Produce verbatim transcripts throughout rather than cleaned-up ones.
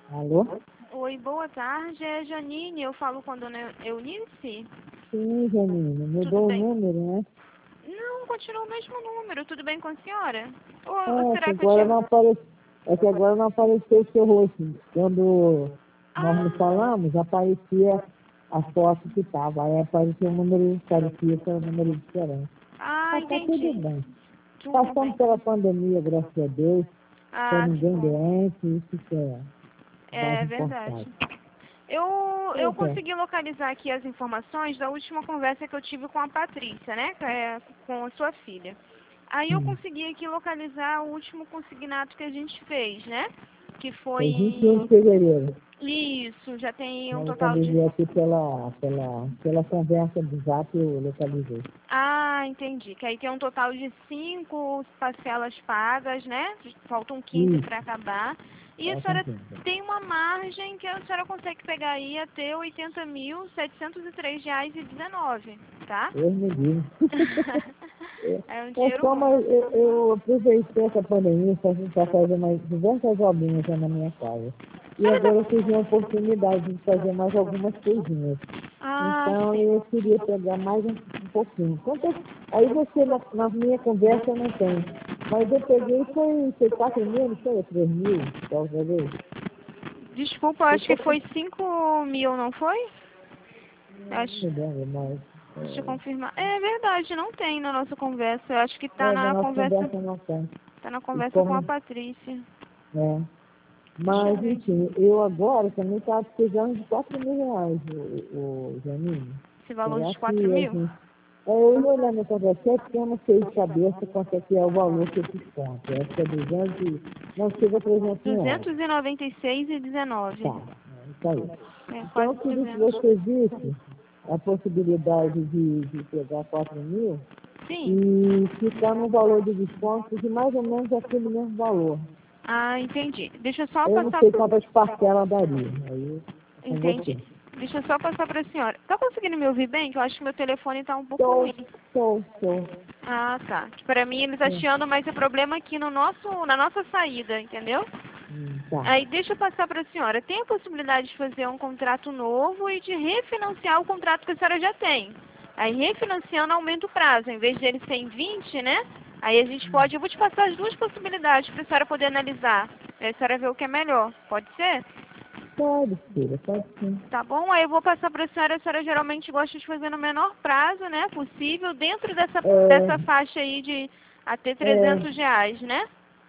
Alô? Oi, boa tarde. É Janine, eu falo com a dona Eunice? Sim, Janine. Tudo Mudou o bem? número, né? Não, continua o mesmo número. Tudo bem com a senhora? Ou, ou É, que será que eu agora tinha... não apareceu. É que agora não apareceu o seu rosto. Quando nós nos Ah, falamos, aparecia a foto que estava. Aí apareceu o número, parecia que era um número diferente. ah, Mas tá tudo entendi. bem. Tudo Passamos bem. pela pandemia, graças a Deus. Sem Ah, que ninguém bom. doente, isso que é o mais É verdade. importante. Eu, eu Pois é. consegui localizar aqui as informações da última conversa que eu tive com a Patrícia, né? Que é com a sua filha. Aí eu Hum. consegui aqui localizar o último consignato que a gente fez, né? Que Foi vinte e um de foi... fevereiro. Isso, já tem um Eu total de... localizei aqui pela, pela, pela conversa do zap, eu localizei. Ah, entendi. Que aí tem um total de cinco parcelas pagas, né? Faltam quinze Isso, para acabar. E a faltam senhora quinze. tem uma margem que a senhora consegue pegar aí até oitenta mil setecentos e três reais e dezenove, tá? Deus me livre. É É um é dinheiro só, bom. mas eu, eu aproveitei essa pandemia para fazer mais diversas obrinhas lá na minha casa. E Ah, mas agora eu a- tive a oportunidade de fazer mais algumas coisinhas. ah, Então sim. eu queria pegar mais um, um pouquinho. Quanto, aí você, na, na minha conversa, não tem. Mas eu peguei, foi, foi quatro mil, não foi? três mil, talvez. Desculpa, eu Eu acho que tô com, foi cinco mil, não foi? não Acho, me lembro mais. deixa eu É, confirmar. É verdade, não tem na nossa conversa. Eu acho que tá é, da na nossa conversa, conversa não tem. tá na E conversa com a como, Patrícia. é. Deixa eu Mas, ver aqui. enfim, eu agora também estava precisando de quatro mil reais, o, o Janine. Esse valor Será de quatro que a mil? gente... É, eu ia olhar no conversa porque eu não sei de cabeça quanto é que é o valor que eu desconto. Eu acho que é duzentos e... Não chega a trezentos mil reais. duzentos e noventa e seis e dezenove. Tá, é isso aí. É, Então, quase eu queria que trezentos. você visse a possibilidade de, de pegar quatro mil Sim. e ficar no valor de desconto de mais ou menos aquele mesmo valor. Ah, entendi. Deixa eu só Eu não passar. sei quantas parcelas daria. Aí é com Entendi. você. Deixa eu só passar para a senhora. Tá conseguindo me ouvir bem? Que eu acho que meu telefone tá um pouco Show, ruim. show, show. Ah, tá. Que Para mim ele tá É. chiando, mas o problema aqui no nosso, na nossa saída, entendeu? Hum, tá. Aí deixa eu passar para a senhora. Tem a possibilidade de fazer um contrato novo e de refinanciar o contrato que a senhora já tem. Aí refinanciando aumenta o prazo. Em vez de ele ser em vinte, né? Aí a gente pode... Eu vou te passar as duas possibilidades para a senhora poder analisar. Aí a senhora ver o que é melhor. Pode ser? Pode, filha, pode sim. Tá bom? Aí eu vou passar para a senhora. A senhora geralmente gosta de fazer no menor prazo, né? Possível, dentro dessa, É, dessa faixa aí de até é, trezentos reais, né?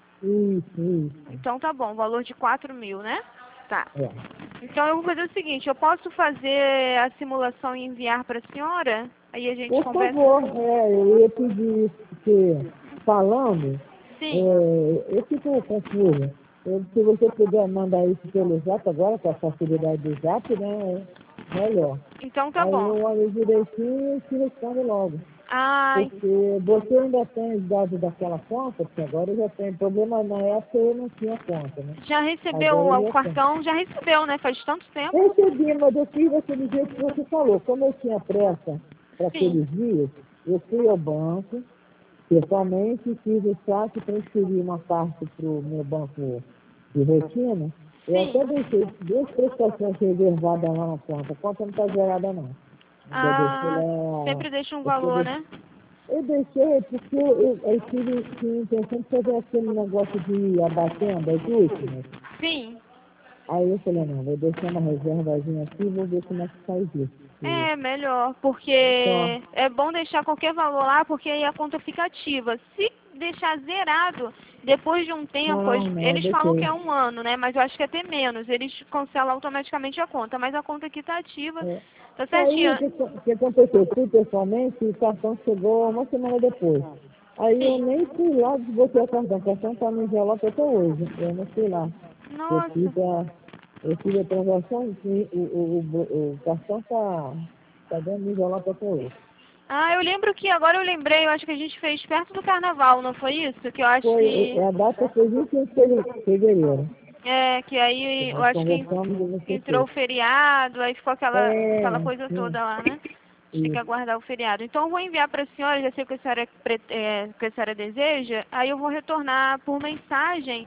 isso, isso. Então tá bom, valor de quatro mil, né? Tá. É. Então eu vou fazer o seguinte, eu posso fazer a simulação e enviar para a senhora? Aí a gente Por conversa. favor, é, eu ia pedir isso, porque falando, Sim. é, eu fico confusa. Eu, se você puder mandar isso pelo zap agora, com a facilidade do zap, né? é Melhor. Então tá Aí bom. eu olho direitinho e te respondo logo. Ai, Porque você ainda tem os dados daquela conta, porque agora eu já tenho. Problema na época eu não tinha conta, né? já recebeu Agora eu o já tenho. cartão? Já recebeu, né? Faz tanto tempo. Recebi, mas eu fiz daquele jeito que você falou. Como eu tinha pressa para Sim. aqueles dias, eu fui ao banco, pessoalmente, fiz o saque e transferi uma parte para o meu banco de rotina. Eu Sim. até deixei duas prestações reservadas lá na conta. A conta não está zerada, não. Ainda deixei Ah, lá. sempre deixa um Eu, valor, eu, né? eu deixei porque eu, eu tive, tinha a intenção de fazer aquele negócio de ir abatendo as últimas. Sim. Aí eu falei, não, vou deixar uma reservazinha aqui e vou ver como é que faz isso. E É, melhor, porque só, é bom deixar qualquer valor lá, porque aí a conta fica ativa. Se deixar zerado, depois de um tempo, não, eles, não, eu eles falam que deixei. é um ano, né? Mas eu acho que é até menos. Eles cancelam automaticamente a conta, mas a conta aqui tá ativa, É. tá Aí o certinho. que, o que aconteceu? Eu fui pessoalmente e o cartão chegou uma semana depois. Aí eu Sim. nem fui lá desbloquear o cartão. O cartão está no envelope até hoje. Eu não fui lá. Eu fiz Nossa. a, eu fiz a transação e o, o, o, o cartão está tá dentro do envelope até hoje. Ah, eu lembro que, agora eu lembrei, eu acho que a gente fez perto do carnaval, não foi isso? Que eu acho Foi, que... a data foi vinte e um de fevereiro. É, que aí eu Nós acho que conversamos e você entrou fez. o feriado, aí ficou aquela, aquela É, coisa sim, toda lá, né? A gente tem que isso. aguardar o feriado. Então eu vou enviar para a senhora, já sei o que a senhora, pre- é, que a senhora deseja, aí eu vou retornar por mensagem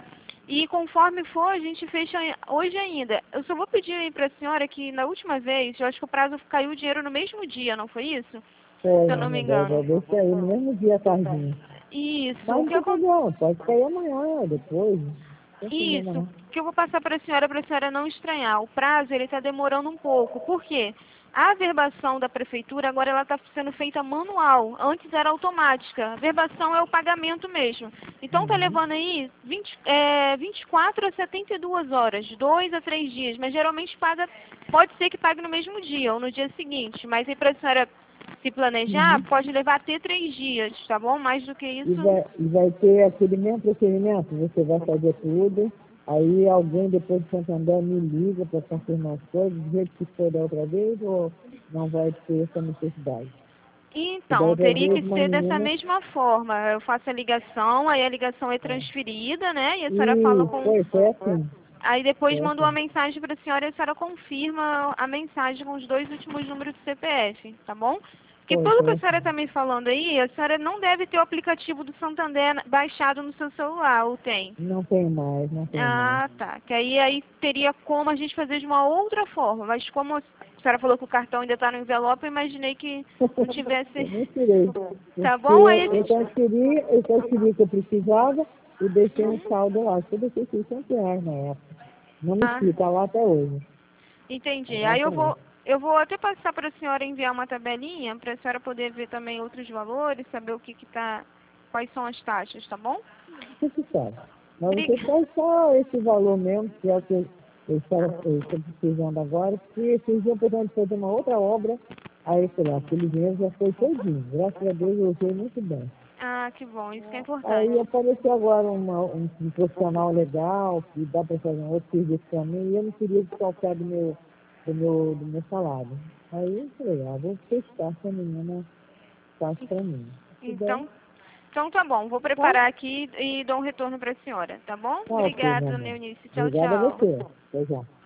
E conforme for, a gente fecha hoje ainda. Eu só vou pedir aí para a senhora que na última vez, eu acho que o prazo caiu o dinheiro no mesmo dia, não foi isso? Foi, Se eu não me né? Vai engano. ver se aí no mesmo dia tardinho. Isso, Mas o não que tem eu, problema, pode cair amanhã, depois. Não tem problema isso, não. que eu vou passar para a senhora, para a senhora não estranhar. O prazo, ele está demorando um pouco. Por quê? A averbação da prefeitura, agora ela está sendo feita manual. Antes era automática. A averbação é o pagamento mesmo. Então está Uhum. levando aí vinte, é, vinte e quatro a setenta e duas horas, dois a três dias. Mas geralmente paga, pode ser que pague no mesmo dia ou no dia seguinte. Mas aí para a senhora se planejar, Uhum. pode levar até três dias, tá bom? Mais do que E isso, vai, e vai ter aquele mesmo procedimento, você vai fazer tudo, aí alguém depois de Santander me liga para confirmar as coisas, do jeito que foi da outra vez, ou não vai ter essa necessidade? E da então, outra teria vez que uma ser dessa menina, mesma forma. Eu faço a ligação, aí a ligação é transferida, né? E a senhora fala e com. foi, foi assim, Aí depois foi manda uma assim. mensagem para a senhora e a senhora confirma a mensagem com os dois últimos números do C P F, tá bom? Porque Foi, pelo que foi a senhora assim. está me falando aí, a senhora não deve ter o aplicativo do Santander baixado no seu celular, ou tem? Não tem mais, não tem mais. Ah, tá. Que aí, aí teria como a gente fazer de uma outra forma. Mas como a senhora falou que o cartão ainda está no envelope, eu imaginei que não tivesse. Eu nem tirei, Tá porque bom? Aí a eu gente. transferi, eu transferi o que eu precisava e deixei um Uhum. saldo lá, que eu deixei seiscentos reais na época. Não me Ah, esqueci, tá lá até hoje. Tá entendi. lá Aí eu até hoje. vou, eu vou até passar para a senhora enviar uma tabelinha para a senhora poder ver também outros valores, saber o que que tá, quais são as taxas, tá bom? Você que sabe. Mas você Obrigada. faz só esse valor mesmo, que é o que eu eu estava eu estou precisando agora, porque esses dias eu precisando fazer uma outra obra, aí eu falei, aquele dinheiro já foi todinho. Graças a Deus eu usei muito bem. Ah, que bom, isso que é Aí importante. apareceu agora uma, um, um profissional legal, que dá para fazer um outro serviço para mim, e eu não queria desfalcar do meu, do meu, do meu salário. Aí eu falei, ah, vou testar se a menina faz para mim. Se der, Então, então tá bom, vou tá, preparar aqui e dou um retorno para a senhora, tá bom? tá ok, meu Obrigada, amor. Neunice. Tchau, Obrigada a tchau. você. Até já.